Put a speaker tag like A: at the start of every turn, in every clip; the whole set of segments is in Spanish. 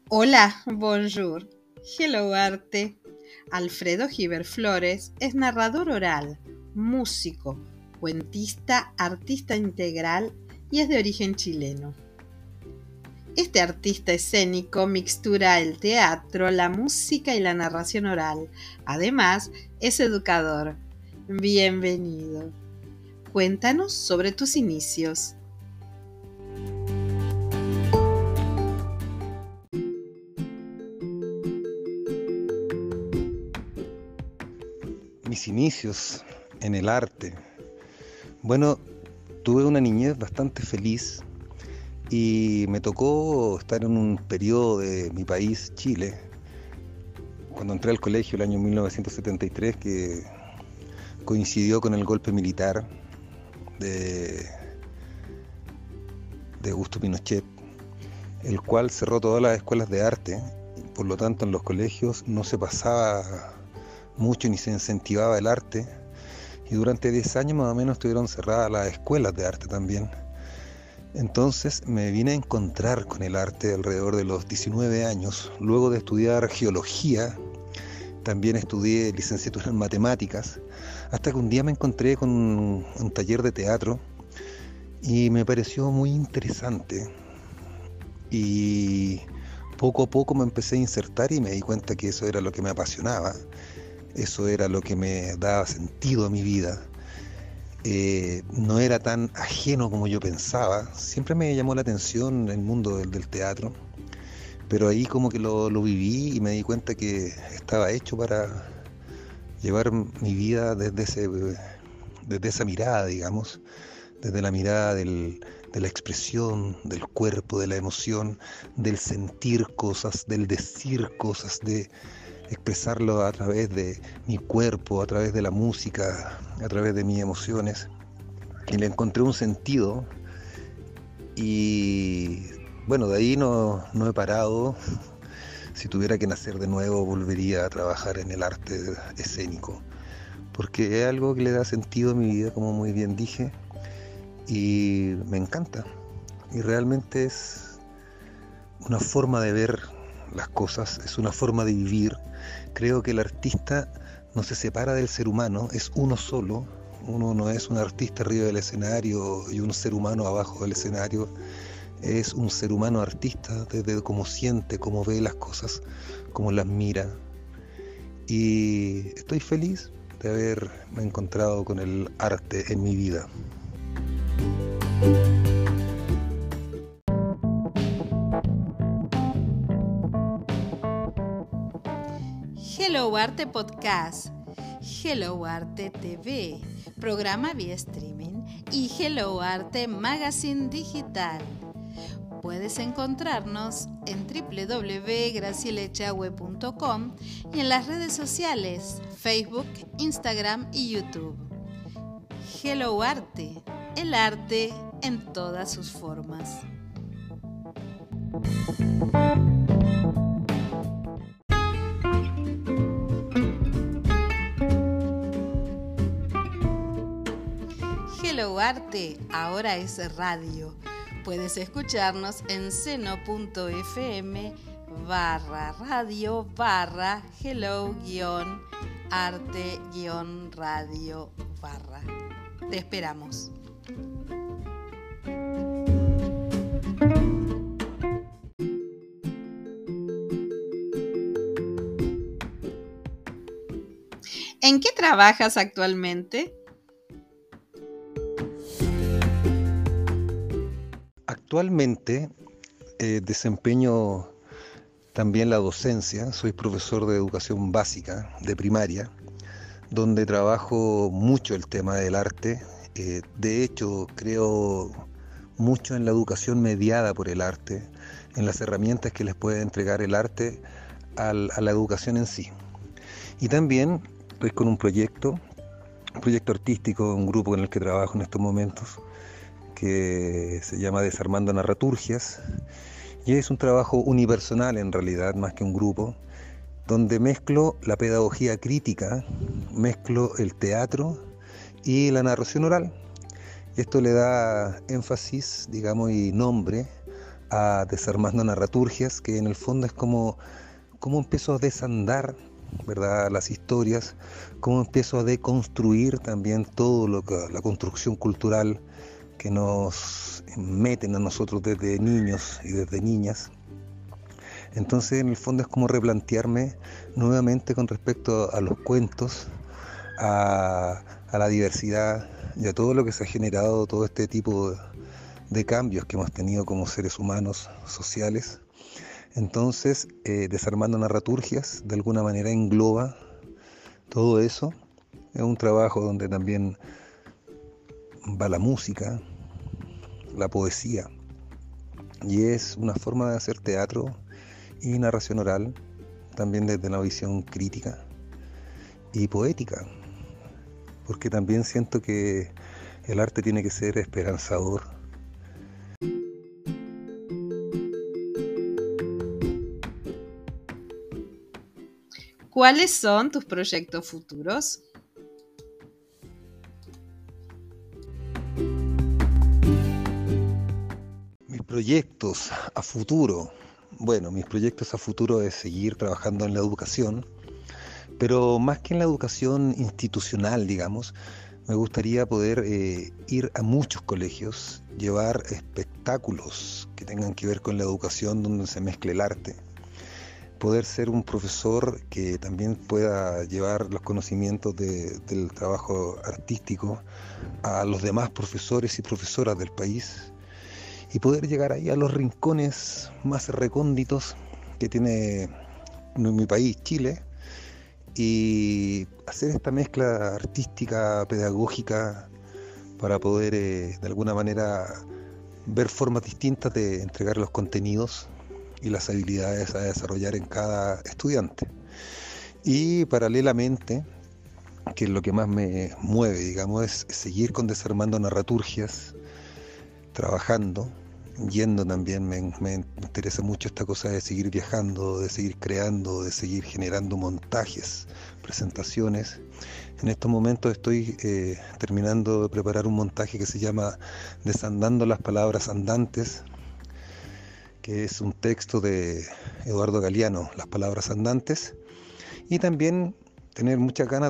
A: Hola, bonjour, hello arte. Alfredo Giver Flores es narrador oral, músico, cuentista, artista integral y es de origen chileno. Este artista escénico mixtura el teatro, la música y la narración oral. Además, es educador. Bienvenido. Cuéntanos sobre tus inicios.
B: Mis inicios en el arte. Bueno, tuve una niñez bastante feliz y me tocó estar en un periodo de mi país, Chile, cuando entré al colegio el año 1973, que coincidió con el golpe militar de Augusto Pinochet, el cual cerró todas las escuelas de arte. Por lo tanto, en los colegios no se pasaba mucho ni se incentivaba el arte, y durante 10 años más o menos estuvieron cerradas las escuelas de arte también. Entonces me vine a encontrar con el arte alrededor de los 19 años, luego de estudiar geología. También estudié licenciatura en matemáticas, hasta que un día me encontré con un taller de teatro y me pareció muy interesante, y poco a poco me empecé a insertar y me di cuenta que eso era lo que me apasionaba. Eso era lo que me daba sentido a mi vida. No era tan ajeno como yo pensaba. Siempre me llamó la atención el mundo del teatro, pero ahí como que lo viví y me di cuenta que estaba hecho para llevar mi vida desde esa mirada, digamos, desde la mirada de la expresión, del cuerpo, de la emoción, del sentir cosas, del decir cosas, de expresarlo a través de mi cuerpo, a través de la música, a través de mis emociones. Y le encontré un sentido y bueno, de ahí no he parado. Si tuviera que nacer de nuevo, volvería a trabajar en el arte escénico, porque es algo que le da sentido a mi vida, como muy bien dije, y me encanta. Y realmente es una forma de ver las cosas, es una forma de vivir. Creo que el artista no se separa del ser humano, es uno solo. Uno no es un artista arriba del escenario y un ser humano abajo del escenario. Es un ser humano artista, desde cómo siente, cómo ve las cosas, cómo las mira. Y estoy feliz de haberme encontrado con el arte en mi vida.
A: Hello Arte Podcast, Hello Arte TV, programa vía streaming y Hello Arte Magazine Digital. Puedes encontrarnos en www.gracielechahue.com y en las redes sociales Facebook, Instagram y YouTube. Hello Arte, el arte en todas sus formas. Hello Arte ahora es radio. Puedes escucharnos en seno.fm/radio-arte-radio. Te esperamos. ¿En qué trabajas actualmente?
B: Actualmente desempeño también la docencia. Soy profesor de educación básica, de primaria, donde trabajo mucho el tema del arte. De hecho, creo mucho en la educación mediada por el arte, en las herramientas que les puede entregar el arte a la educación en sí. Y también estoy con un proyecto artístico, un grupo en el que trabajo en estos momentos, que se llama Desarmando Narraturgias, y es un trabajo unipersonal en realidad, más que un grupo, donde mezclo la pedagogía crítica, mezclo el teatro y la narración oral. Esto le da énfasis, digamos, y nombre a Desarmando Narraturgias, que en el fondo es como empiezo a desandar, ¿verdad?, las historias, cómo empiezo a deconstruir también todo la construcción cultural que nos meten a nosotros desde niños y desde niñas. Entonces, en el fondo es como replantearme nuevamente con respecto a los cuentos, a la diversidad y a todo lo que se ha generado, todo este tipo de cambios que hemos tenido como seres humanos sociales. Entonces, Desarmando Narraturgias de alguna manera engloba todo eso. Es un trabajo donde también va la música, la poesía, y es una forma de hacer teatro y narración oral, también desde una visión crítica y poética, porque también siento que el arte tiene que ser esperanzador.
A: ¿Cuáles son tus proyectos futuros?
B: Mis proyectos a futuro. Bueno, mis proyectos a futuro es seguir trabajando en la educación, pero más que en la educación institucional, digamos, me gustaría poder ir a muchos colegios, llevar espectáculos que tengan que ver con la educación donde se mezcle el arte. Poder ser un profesor que también pueda llevar los conocimientos del trabajo artístico a los demás profesores y profesoras del país y poder llegar ahí a los rincones más recónditos que tiene mi país, Chile, y hacer esta mezcla artística, pedagógica, para poder de alguna manera ver formas distintas de entregar los contenidos y las habilidades a desarrollar en cada estudiante. Y paralelamente, que es lo que más me mueve, digamos, es seguir con Desarmando Narraturgias, trabajando, yendo también. Me interesa mucho esta cosa de seguir viajando, de seguir creando, de seguir generando montajes, presentaciones. En estos momentos estoy terminando de preparar un montaje que se llama Desandando las Palabras Andantes, que es un texto de Eduardo Galeano, Las Palabras Andantes, y también tengo muchas ganas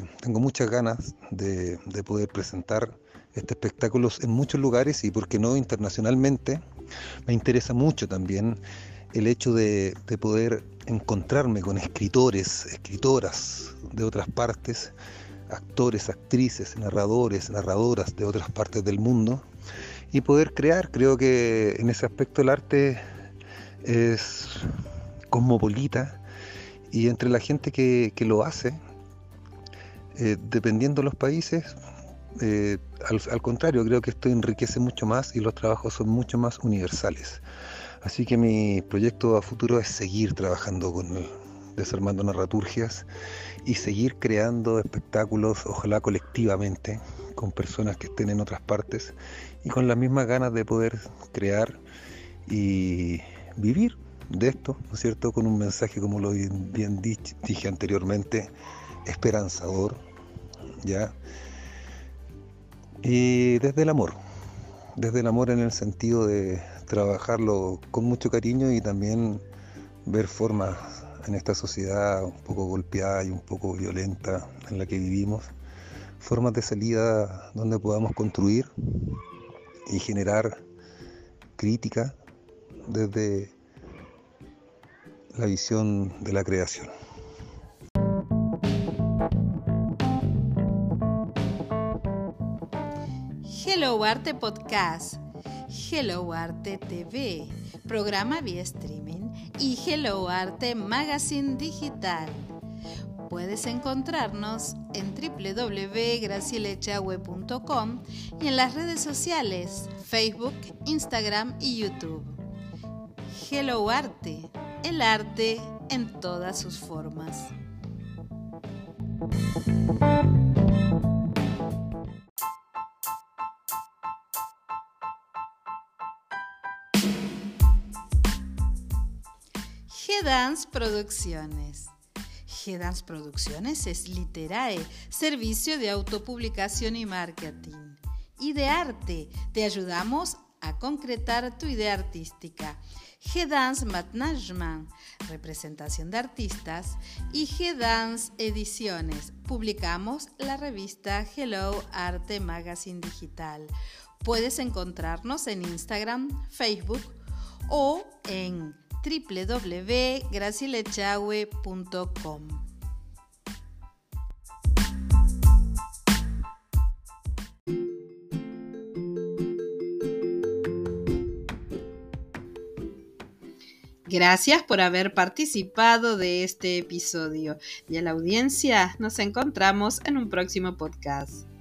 B: de poder presentar este espectáculo en muchos lugares y, por qué no, internacionalmente. Me interesa mucho también el hecho de poder encontrarme con escritores, escritoras de otras partes, actores, actrices, narradores, narradoras de otras partes del mundo, y poder crear. Creo que en ese aspecto el arte es cosmopolita, y entre la gente que lo hace, dependiendo de los países, al contrario, creo que esto enriquece mucho más y los trabajos son mucho más universales. Así que mi proyecto a futuro es seguir trabajando con Desarmando Narraturgias y seguir creando espectáculos, ojalá colectivamente, con personas que estén en otras partes y con las mismas ganas de poder crear y vivir de esto, ¿no es cierto?, con un mensaje, como lo bien dije anteriormente, esperanzador, ¿ya? Y desde el amor en el sentido de trabajarlo con mucho cariño y también ver formas en esta sociedad un poco golpeada y un poco violenta en la que vivimos, formas de salida donde podamos construir y generar crítica desde la visión de la creación.
A: Hello Arte Podcast, Hello Arte TV, programa vía streaming y Hello Arte Magazine Digital. Puedes encontrarnos en www.gracielechagüe.com y en las redes sociales Facebook, Instagram y YouTube. Hello Arte, el arte en todas sus formas. G-Dance Producciones. G-Dance Producciones es Literae, servicio de autopublicación y marketing. Y de arte, te ayudamos a concretar tu idea artística. G-Dance Management, representación de artistas, y G-Dance Ediciones. Publicamos la revista Hello Arte Magazine Digital. Puedes encontrarnos en Instagram, Facebook o en www.gracilechagüe.com. Gracias por haber participado de este episodio y a la audiencia nos encontramos en un próximo podcast.